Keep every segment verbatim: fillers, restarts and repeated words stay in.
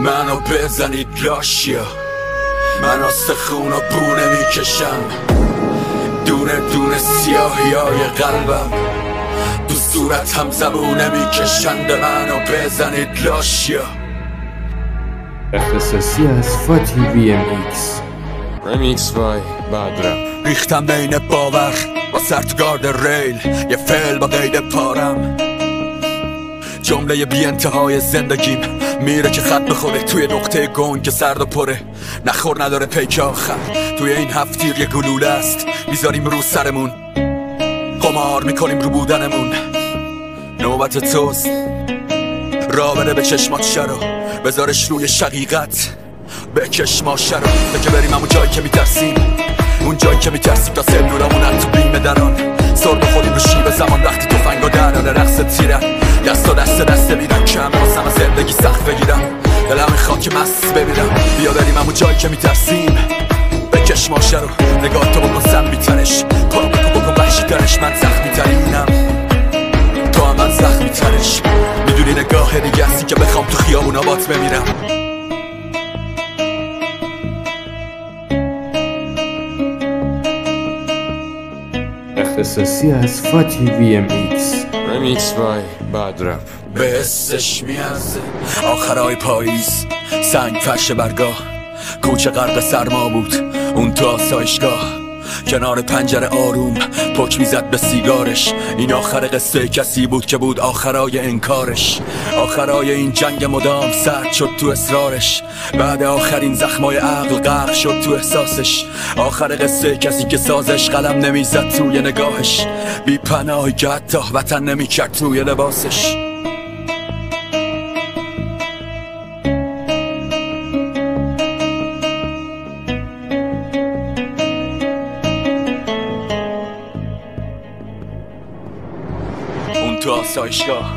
منو بزنید لاشیا، من استخون و بونه میکشم، دونه دونه سیاهی های قلبم تو صورت هم زبونه میکشن. به منو بزنید لاشیا. اختصاصی از فاتی وی ام ایکس رمیکس بای بدرپ. ریختم بین باور با سرتگارد ریل، یه فعل با قید پارم، جمله بی انتهای زندگیم میره که خط بخوره توی نقطه گنگ که سرد و پره، نخور نداره پیک آخر. توی این هفتیر یه گلوله است میذاریم رو سرمون، قمار میکنیم رو بودنمون. نوبت توست، را بده به چشمات شرو، بذارش روی شقیقت بکش ماشه رو. بگه بریم همون جایی که میترسیم، اون جایی که میترسیم تا سلولامون تو بیم دران. سر بخوریم رو شیب زمان وقتی توفنگا درانه رقص تیرن، دست و دست دست میرن که همه واسم از زندگی سخت بگیرم. دلم میخواد که مست بمیرم. بیا بریم همون جایی که میترسیم، بکش ماشه رو. نگاه تو بکن سم بیترش، کار بکن بکن وحشی ترش. من زخمی ترینم، تو هم من زخمی ترش. میدونی نگاه دیگه هستی که بخوام تو خیابون آبات بمیرم. اختصاصی از فاتی وی ام ایکس رمیکس بای بدرپ. به حسش میارزه آخرای پاییز، سنگ فرش برگاه، کوچه غرق سرما بود اون تو آسایشگاه. کنار پنجره آروم پک میزد به سیگارش. این آخر قصه کسی بود که بود آخرای انکارش. آخرای این جنگ مدام سرد شد تو اصرارش. بعد آخرین زخمای عقل غرق شد تو احساسش. آخر قصه کسی که سازش قلم نمیزد توی نگاهش. بی پناهی که حتی وطن نمیکرد توی لباسش. اون تو آسایشگاه.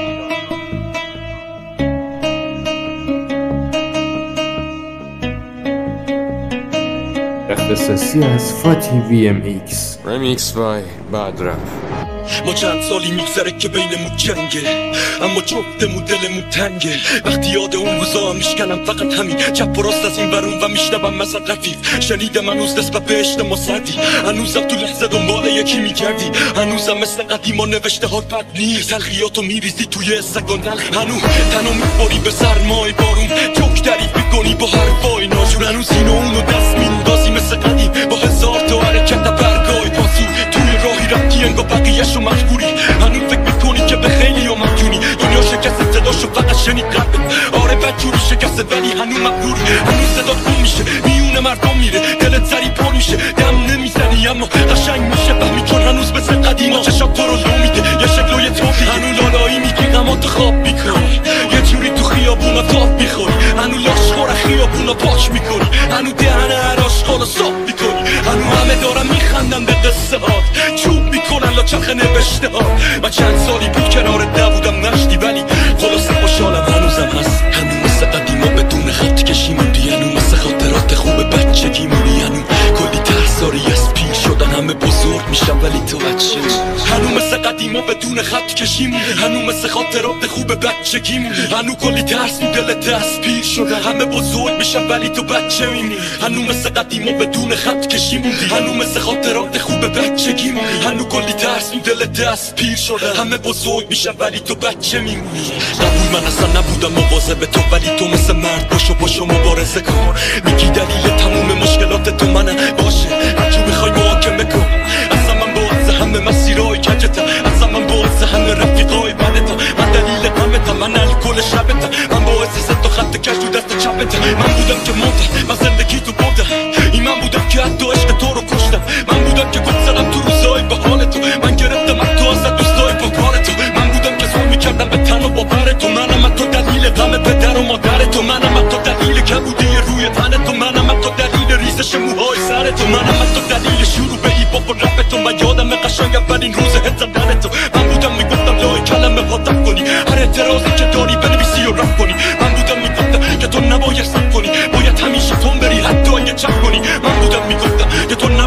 اختصاصی از فاتی وی ام ایکس رمیکس بای بدرپ. ما چند سالی میگذره که بینمون جنگه، اما جفتمون دلمون تنگه. وقتی یاد اون روزا میشکنم فقط همین چپ و راست از این برون و میشنوم مثل رفیق. شنیدم هنوز نسبت به عشق ما سردی، هنوزم تو لحظه دنبال یکی میگردی، هنوزم مثل قدیما نوشته ها بد نیست. تلخیاتو میریزی توی سگان نلخ، هنوز تنو میباری به سرمای بارون، جوک تعریف میکنی با حرفای ناجور. هنوز اینو اونو دست میندازی مثل قدیم با هزار تا حرکت برگای پاسو. توی راهی رفتی انگا بقیه‌شو مجبوری، هنوز فکر میکنی که به خیلی ها مدیونی. دنیا شکست صداشو فقط شنید قلبت. آره بدجوری شکست ولی هنوز مغروری. هنوز صدات گم میشه میونه مردم میره، دلت سری پر میشه دم نمیزنی اما قشنگ میشه. فهمی چون هنوز مثل قدیما چشات تو رو لو میده یه شکل و یه تابی. هنوز لالایی میگی غماتو خواب میکنی، یه جوری تو خیابونا تاب میخوری. هنوز لاشخور خیابونا پاک میکنی، هنوز دهن هر آشغالو صاف میکنی. هنوز همه دارن میخندن به قصه هات، چوب میکنن لا چرخ نوشته ها. من چند سالی بود کنارت نبودم نشتی ولی خلاصه خوشحالم هنوزم هست. هنوز مثل قدیما بدون خط کشی موندی، هنوز مثل خاطرات خوب بچگی موندی. هنوز کلی تحصاری از پیر شدن همه بزرگ میشم ولی تو بچه. هنوز مثل قدیما بدون خط کشی موندی، هنوز مثل خاطرات خوب بچگی موندی. هنوز کلی ترس تو دل دست پیر شدن همه بزرگ میشم ولی تو بچه میمونی. هنوز مثل قدیما بدون خط کشی موندی، هنوز مثل خاطرات خوب بچگی موندی. هنوز کلی ترس تو دل دست پیر شدن همه بزرگ میشم ولی تو بچه میمونی. قبول من اصلا نبودم مواظب تو ولی تو مثل مرد باشو باشو مبارزه کن. میگی دلیل تموم مشکلات تو منم، باشه هرچی میخوای محاکمه کن. اصلا من باعث همه مسیرهای کجتم، اصلا من باعث همه رفیقای بدتم. من دلیل غمتم، من الکل شبتم، من باعث ست و خط کش تو دست چپتم. من بودم که مردم، من زندگی تو بردم. این من بودم که حتی عشق تو رو کشتم. من بودم که گل زدم تو روزای به حال تو. من گرفتم از تو ازت دوستای با کار تو. من بودم که زور میکردم به تن و باور تو. منم از تو دلیل غم پدر و مادر تو. منم از تو دلیل کبودی روی تن تو. منم از تو دلیل ریزش موهای سر تو. منم از تو دلیل شروع به ایپاپ و رپ تو. من یادم قشنگ اولین روز هد زدن تو. من بودم میگفتم لای کلمه هاتم کنی، هر اعتراضی که داری بنویسی و رپ کنی. من بودم میگفتم که تو نباید سب کنی، باید همیشه تون بری حتی اگه چپ کنی. من بودم میگفتم که تو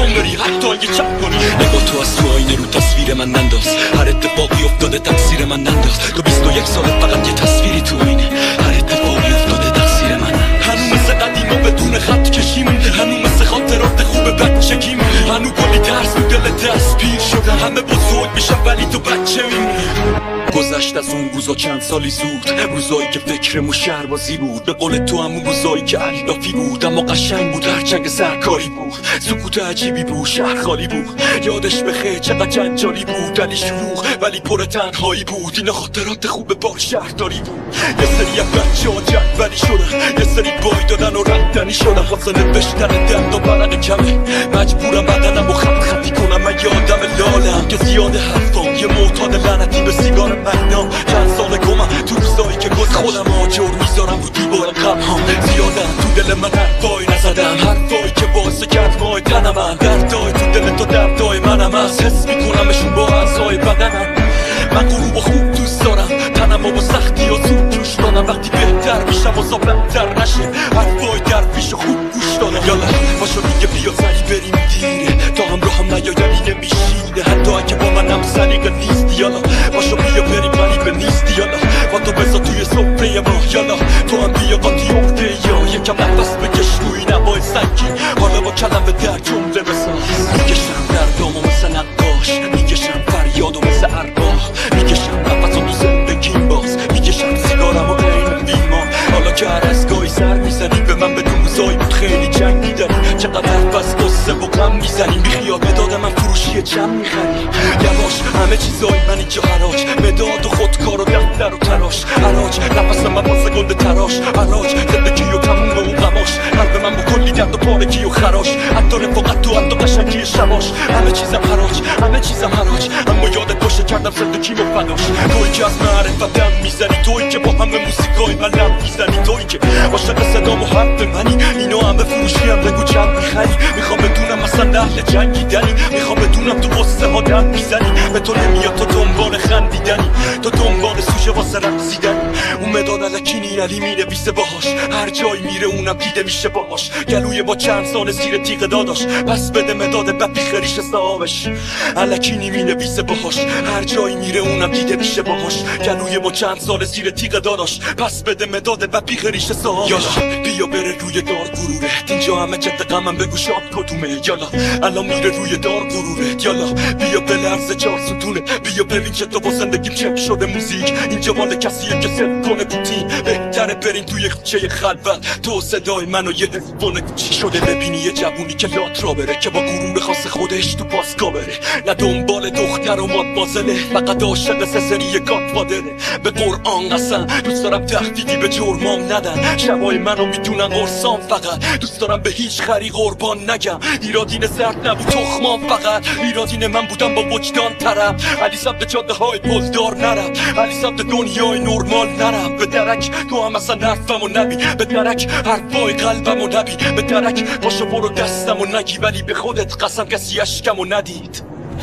کن بری حتی اگه چپ کنی. نگاه تو از تو آینه رو تصویر من ننداز، هر اتفاقی افتاده تقصیر من ننداز. تو بیست و یک سال فقط یه تصویری تو اینه، هر اتفاقی افتاده تقصیر من. هنو مثل قدیما بدون خط کشی مونده، هنو مثل خاطرات خوب بچگی مونده، هنو کلی درس تو دل دست پیر شدن، همه بزرگ میشن ولی تو بچه میمونی. گذشت از اون روزا چند سالی زود، روزایی که فکرمو شهربازی بود، به قول تو همون روزایی که علافی بود، اما قشنگ بود هرچنگ سرکاری بود. سکوت عجیبی بود، شهر خالی بود، یادش بخیر چقدر جنجالی بود، ولی شلوغ ولی پر تنهایی بود. این خاطرات خوب با شهرداری بود. یه سری از بچه ها جنبلی شدن، یه سری بای دادن و رفتنی شدن، واسه نوشتن درد و برق کمه مجبورم بدنم و خط خطی کنم. من یه آدم لالم که زیاده حرفام، یه معتاد لعنتی به سیگار مگنام. چند سال گمم تو روزایی که گز خودم آجر میذارم رو دیوار غمهام. زیادم تو دل من حرفایی نزدم، حرفایی که باعث گرمای تنم هم، دردای تو دل تو دردای منم هست، حس میکنمشون با اعضای بدنم. من غروب و خوب دوست دارم، تنم و با سختی و زود جوش دارم، وقتی بهتر میشم و زا بدتر نشه، حرفای در پیش و خوب گوش دارم. یالا باشو دیگه بیا سری بریم دیره، تا همراهم نیایلی نمیشینه، حتی اگه با منم سلیقه نیستی. یالا باشو بیا بریم ولی به نیستی. یالا با تو بزا توی سفره ما، یالا تو هم بیا قاطی عقده یا یکم نفس بکش توی نوای سنگی، حالا با کلمه در جمله بساز. میکشم دردامو مثل نقاش، میکشم فریادو مثل ارباح، میکشم نفسو تو زندگیم باز، میکشم سیگارم و عین فیلما. حالا که هر از گاهی سر میزنی به من بدون روزایی بود خیلی جنگ میدنی، چقدر بس قصه و غم میزنی، بیخیال مداد من فروشی چم میخری. یواش همه چیزای من اینجا حراج، مداد و خودکار و دفتر و تراش، حراج نفسم من با سگنده تراش، حراج زندگی و تموم و غماش، قلب من با کلی درد و پارگی و خراش، حتی رفاقت تو حتی قشنگی شباش. همه چیزم حراج، همه چیزم حراج، اما یادت باشه کردم زندگی و فداش. توی که از معرفت دم میزنی، توی که با همه موسیقای من لب میزنی، توی که عاشق صدام و حرف منی، اینا همه فروشی هم بگو چند میخری. میخوام بدونم مثلا اهل جنگیدنی، میخوام بدونم تو قصه ها دم میزنی، به تو نمیاد تو دنبال خندیدنی، تو دنبال سوژه واسه رقصیدنی. اون مداد الکینی علی مینویسه باهاش، هر جایی میره اونم دیده میشه باهاش، گلوی با چند سال زیر تیغ داداش، پس بده مداد بپی خریش صاحبش. الکینی مینویسه باهاش، هر جایی میره اونم دیده میشه باهاش، گلوی با چند سال زیر تیغ داداش، پس بده مداد بپی خریش صاحبش. یالا بیا بره روی دار غروره، اینجا همه جد غمم بگو شاد کدومه. یالا الان میره روی دار غروره، یالا بیا بلرز چهار ستونه، بیا ببین که تو با زندگیم چک شده موزیک. اینجا مال کسیه که ست کنه پوتین، بهتره برین توی کوچه خلوت، تو صدای منو یه حفونه چی شده. ببینی یه جوونی که لات را بره، که با غرور خاص خودش تو پاسکا بره، نه دنبال دختر و مادمازله، فقط عاشق سسری گادفادره. به قرآن قسم دوست دارم تهدیدی به جرمام ندن، شبای منو میدونن قرصام، فقط دوست دارم به هیچ خری قربان نگم. ایرادین زرد نبود تخمام، فقط ایرادین من بودم با وجدان طرف. علی سمت جاده های پلدار نرم، علی سمت دنیای نرمال نرم. به درک تو هم اصلا حرفمو نبی، به درک حرفای قلبمو نبی، به درک باشو برو دستمو نگی، ولی به خودت قسم کسی اشکمو ندید.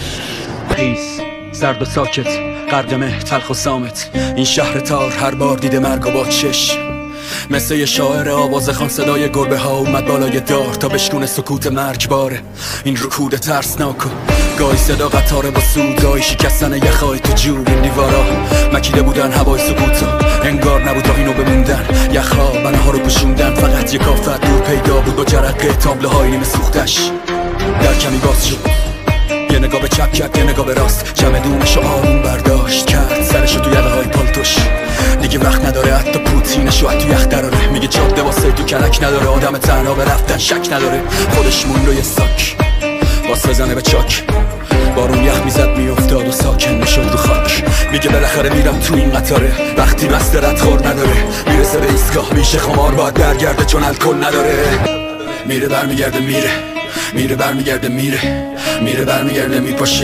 خیز سرد و ساکت، قرقمه تلخ و سامت، این شهر تار هر بار دیده مرگ و با چش، مثل یه شاعر آوازه خان صدای گربه ها اومد بالای دار تا بشکونه سکوت مرگباره. این رکود ترسناک و گاهی صدا قطاره با سود، گاهی شکستن یخای تو جوب این دیوارا، مکیده بودن هوای سکوتا، انگار نبود تا اینو بموندن، یخها بناها رو پوشوندن، فقط یک آفت دور پیدا بود با جرقه تابله های نیمه سوختش. در کمی باز شد، یه نگاه به چپ کرد یه نگاه به راست، چمدونشو آروم برداشت کرد، سرشو تو یقه های پالتوش. دیگه وقت نداره حتی پوتینشو از تو یخ دراره، میگه جاده واسه تو کلک نداره، آدم تنها به رفتن شک نداره، خودش مون رو یه ساک باس بزنه به چاک، بارون یخ میزد میافتاد و ساکن میشد رو خاک. میگه بالاخره میرم تو این قطاره، وقتی مست ردخور نداره، میرسه به ایستگاه میشه خمار باید برگرده چون الکل نداره. میره برمیگرده میره، میره برمیگرده میره، میره برمیگرده میپاشه،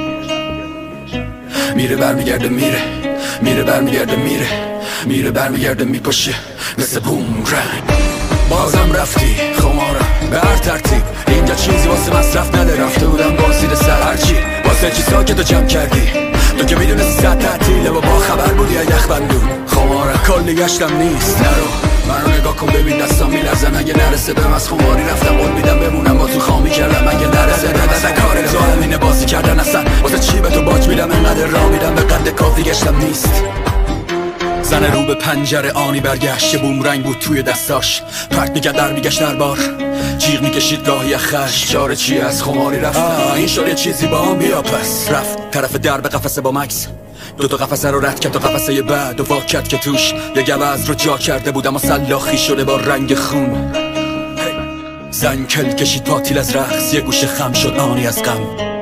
میره برمیگرده میره، میره برمیگرده میره، میره برمیگرده میپاشه مثل بوم رنگ. بازم رفتی خمارم به هر ترتیب، اینجا چیزی واسه مصرف نداره، رفته بودم با زیر سر هرچی واسه چی ساکت و جمع کردی، تو که میدونستی صد تعطیله و با خبر بودی از یخ بندون. خمارم کلی گشتم نیست نرو، منو نگاه کن ببین دستام میلرزن، اگه نرسه بهم از خماری رفتم قول میدم بمونم با تو خامی کردم، اگه نرسه میزنه رو به پنجره آنی برگشت، یه بومرنگ بود توی دستاش، پرت میگرد در میگشت در بار، جیغ میکشید گاهی خش، چاره چی از خماری رفتن، این شد یه چیزی با هم بیا پس. رفت طرف درب قفسه با مکس، دوتا قفسه رو رد کرد تا قفسه بعد و واکت که توش یه گوز رو جا کرده بود اما سلاخی شده با رنگ خون. زن کل کشید پاتیل از رقص، یه گوشه خم شد آنی از غم.